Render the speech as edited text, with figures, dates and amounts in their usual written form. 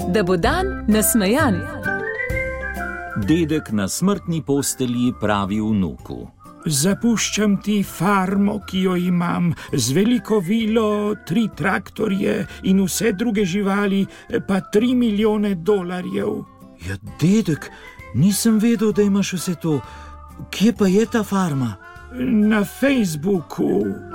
da bo dan nasmejan. Dedek na smrtni postelji pravi vnuku: Zapuščam ti farmo, ki jo imam, z veliko vilo, 3 traktorje in vse druge živali, pa $3 milijone. Ja, dedek, nisem vedel, da imaš vse to. Kje pa je ta farma? Na Facebooku.